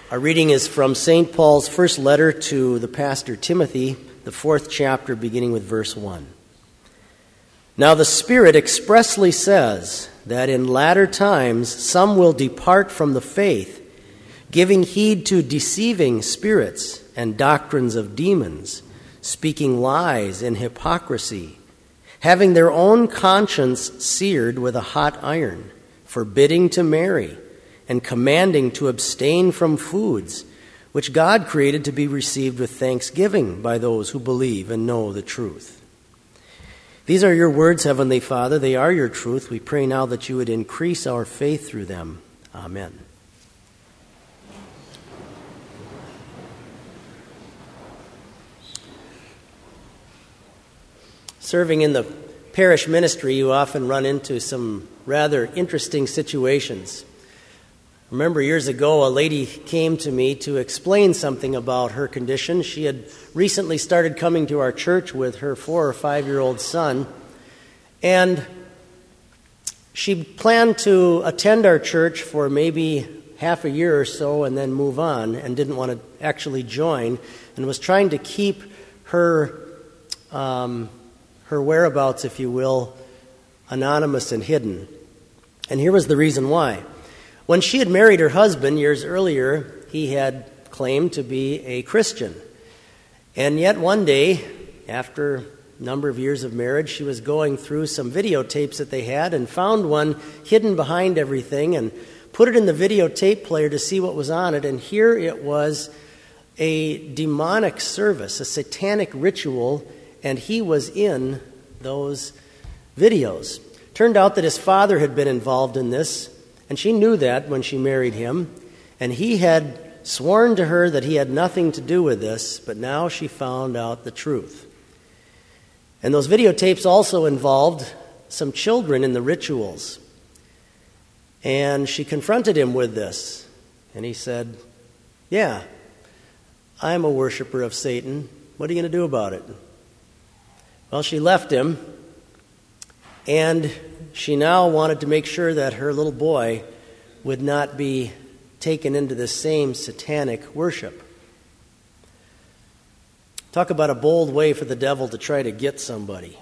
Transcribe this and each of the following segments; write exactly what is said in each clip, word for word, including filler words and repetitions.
Our reading is from Saint Paul's first letter to the pastor Timothy, the fourth chapter, beginning with verse one. Now the Spirit expressly says that in latter times some will depart from the faith, giving heed to deceiving spirits and doctrines of demons, speaking lies and hypocrisy, having their own conscience seared with a hot iron, forbidding to marry, and commanding to abstain from foods which God created to be received with thanksgiving by those who believe and know the truth. These are your words, Heavenly Father. They are your truth. We pray now that you would increase our faith through them. Amen. Serving in the parish ministry, you often run into some rather interesting situations. Remember years ago, a lady came to me to explain something about her condition. She had recently started coming to our church with her four or five-year-old son, and she planned to attend our church for maybe half a year or so and then move on, and didn't want to actually join, and was trying to keep her um, her whereabouts, if you will, anonymous and hidden. And here was the reason why. When she had married her husband years earlier, he had claimed to be a Christian. And yet one day, after a number of years of marriage, she was going through some videotapes that they had and found one hidden behind everything and put it in the videotape player to see what was on it. And here it was a demonic service, a satanic ritual, and he was in those videos. Turned out that his father had been involved in this, and she knew that when she married him, and he had sworn to her that he had nothing to do with this, but now she found out the truth. And those videotapes also involved some children in the rituals. And she confronted him with this, and he said, "Yeah, I'm a worshiper of Satan. What are you going to do about it?" Well, she left him, and she now wanted to make sure that her little boy would not be taken into the same satanic worship. Talk about a bold way for the devil to try to get somebody.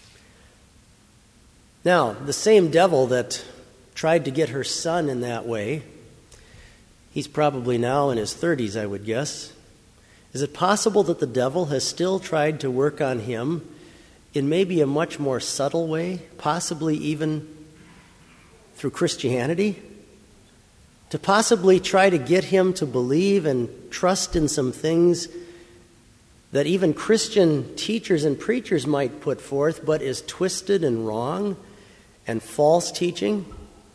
Now, the same devil that tried to get her son in that way, he's probably now in his thirties, I would guess. Is it possible that the devil has still tried to work on him in maybe a much more subtle way, possibly even through Christianity, to possibly try to get him to believe and trust in some things that even Christian teachers and preachers might put forth, but is twisted and wrong and false teaching?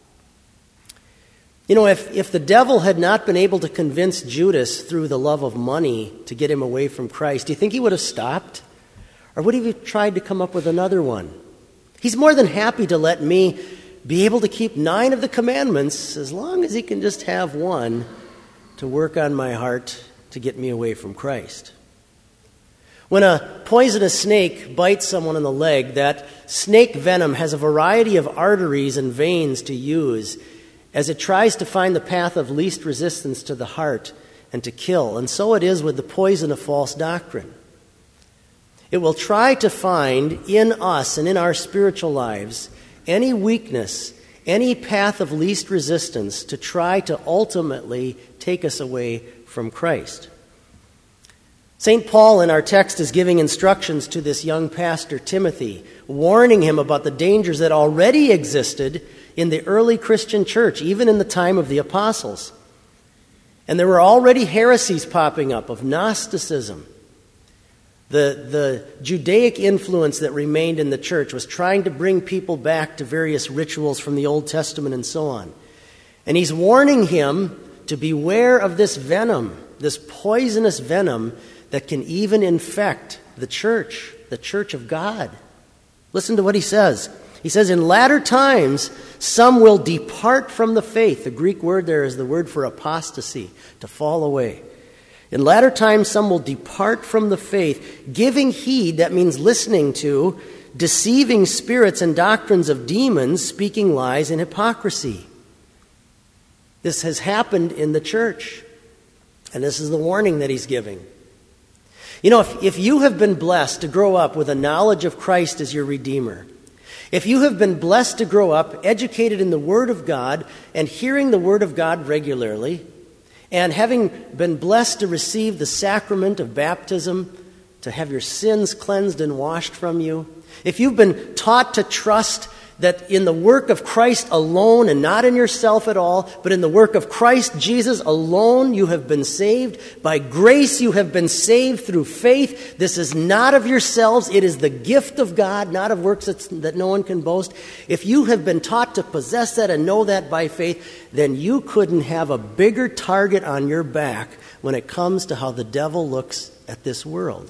You know, if, if the devil had not been able to convince Judas through the love of money to get him away from Christ, do you think he would have stopped? Or would he have tried to come up with another one? He's more than happy to let me be able to keep nine of the commandments as long as he can just have one to work on my heart to get me away from Christ. When a poisonous snake bites someone in the leg, that snake venom has a variety of arteries and veins to use as it tries to find the path of least resistance to the heart and to kill. And so it is with the poison of false doctrine. It will try to find in us and in our spiritual lives any weakness, any path of least resistance to try to ultimately take us away from Christ. Saint Paul in our text is giving instructions to this young pastor, Timothy, warning him about the dangers that already existed in the early Christian church, even in the time of the apostles. And there were already heresies popping up of Gnosticism. The, the Judaic influence that remained in the church was trying to bring people back to various rituals from the Old Testament and so on. And he's warning him to beware of this venom, this poisonous venom that can even infect the church, the church of God. Listen to what he says. He says, "In latter times, some will depart from the faith." The Greek word there is the word for apostasy, to fall away. In latter times, some will depart from the faith, giving heed, that means listening to, deceiving spirits and doctrines of demons, speaking lies and hypocrisy. This has happened in the church. And this is the warning that he's giving. You know, if, if you have been blessed to grow up with a knowledge of Christ as your Redeemer, if you have been blessed to grow up educated in the Word of God and hearing the Word of God regularly, and having been blessed to receive the sacrament of baptism, to have your sins cleansed and washed from you, if you've been taught to trust that in the work of Christ alone and not in yourself at all, but in the work of Christ Jesus alone you have been saved. By grace you have been saved through faith. This is not of yourselves. It is the gift of God, not of works that's, that no one can boast. If you have been taught to possess that and know that by faith, then you couldn't have a bigger target on your back when it comes to how the devil looks at this world.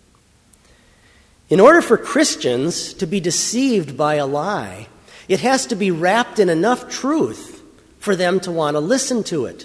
In order for Christians to be deceived by a lie, it has to be wrapped in enough truth for them to want to listen to it.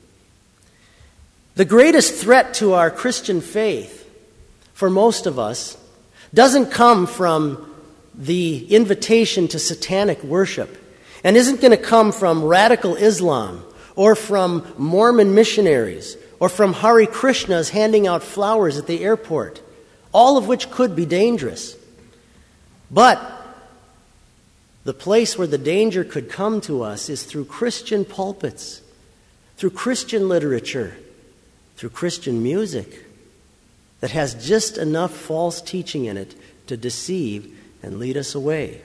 The greatest threat to our Christian faith, for most of us, doesn't come from the invitation to satanic worship, and isn't going to come from radical Islam, or from Mormon missionaries, or from Hare Krishnas handing out flowers at the airport, all of which could be dangerous. But the place where the danger could come to us is through Christian pulpits, through Christian literature, through Christian music that has just enough false teaching in it to deceive and lead us away.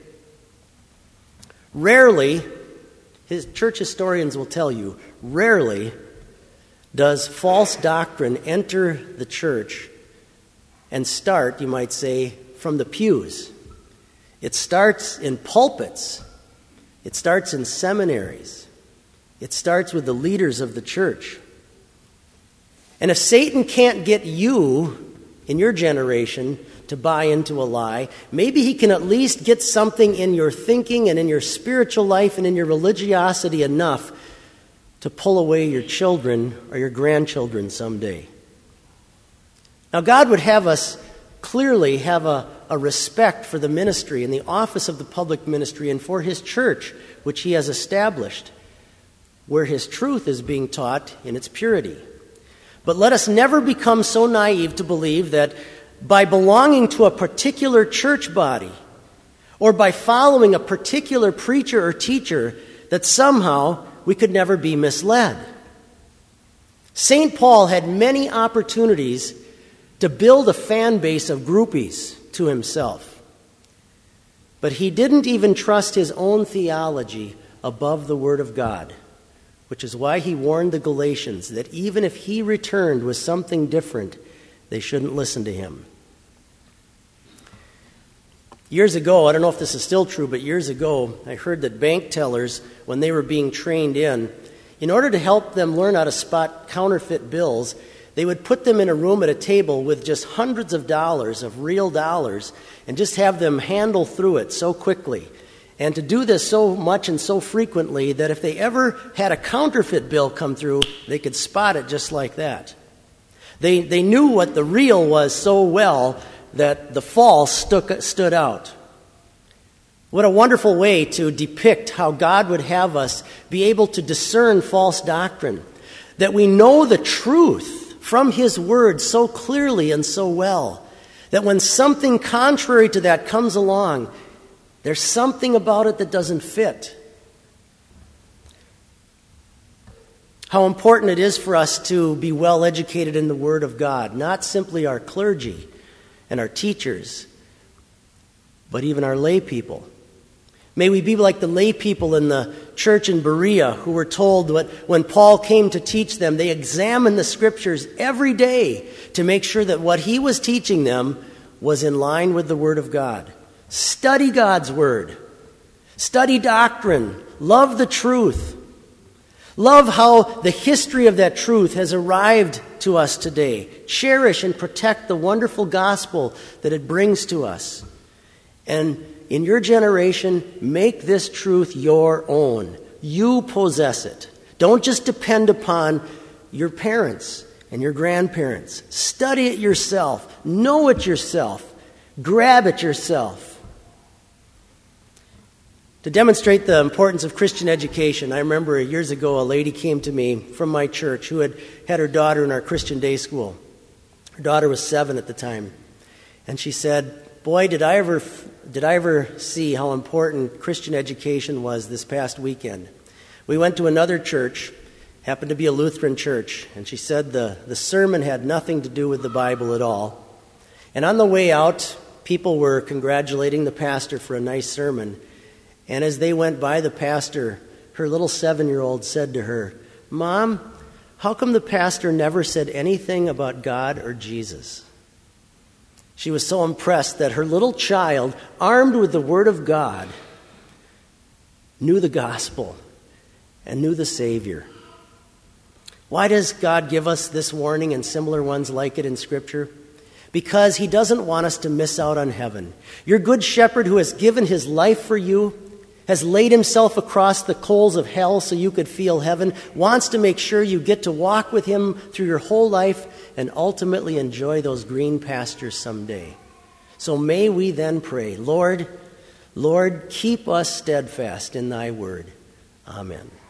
Rarely, his church historians will tell you, rarely does false doctrine enter the church and start, you might say, from the pews. It starts in pulpits. It starts in seminaries. It starts with the leaders of the church. And if Satan can't get you, in your generation, to buy into a lie, maybe he can at least get something in your thinking and in your spiritual life and in your religiosity enough to pull away your children or your grandchildren someday. Now, God would have us clearly have a, a respect for the ministry and the office of the public ministry and for His church, which He has established, where His truth is being taught in its purity. But let us never become so naive to believe that by belonging to a particular church body or by following a particular preacher or teacher that somehow we could never be misled. Saint Paul had many opportunities to build a fan base of groupies to himself. But he didn't even trust his own theology above the Word of God, which is why he warned the Galatians that even if he returned with something different, they shouldn't listen to him. Years ago, I don't know if this is still true, but years ago, I heard that bank tellers, when they were being trained in, in order to help them learn how to spot counterfeit bills, they would put them in a room at a table with just hundreds of dollars of real dollars and just have them handle through it so quickly. And to do this so much and so frequently that if they ever had a counterfeit bill come through, they could spot it just like that. They, they knew what the real was so well that the false stuck, stood out. What a wonderful way to depict how God would have us be able to discern false doctrine, that we know the truth from His Word so clearly and so well, that when something contrary to that comes along, there's something about it that doesn't fit. How important it is for us to be well educated in the Word of God, not simply our clergy and our teachers, but even our lay people. May we be like the lay people in the church in Berea who were told that when Paul came to teach them, they examined the Scriptures every day to make sure that what he was teaching them was in line with the Word of God. Study God's Word. Study doctrine. Love the truth. Love how the history of that truth has arrived to us today. Cherish and protect the wonderful gospel that it brings to us. And in your generation, make this truth your own. You possess it. Don't just depend upon your parents and your grandparents. Study it yourself. Know it yourself. Grab it yourself. To demonstrate the importance of Christian education, I remember years ago a lady came to me from my church who had had her daughter in our Christian day school. Her daughter was seven at the time. And she said, boy, did I ever did I ever see how important Christian education was this past weekend. We went to another church, happened to be a Lutheran church, and she said the, the sermon had nothing to do with the Bible at all. And on the way out, people were congratulating the pastor for a nice sermon. And as they went by the pastor, her little seven-year-old said to her, Mom, how come the pastor never said anything about God or Jesus? She was so impressed that her little child, armed with the Word of God, knew the gospel and knew the Savior. Why does God give us this warning and similar ones like it in Scripture? Because He doesn't want us to miss out on heaven. Your good shepherd who has given His life for you, has laid Himself across the coals of hell so you could feel heaven, wants to make sure you get to walk with Him through your whole life and ultimately enjoy those green pastures someday. So may we then pray, Lord, Lord, keep us steadfast in Thy word. Amen.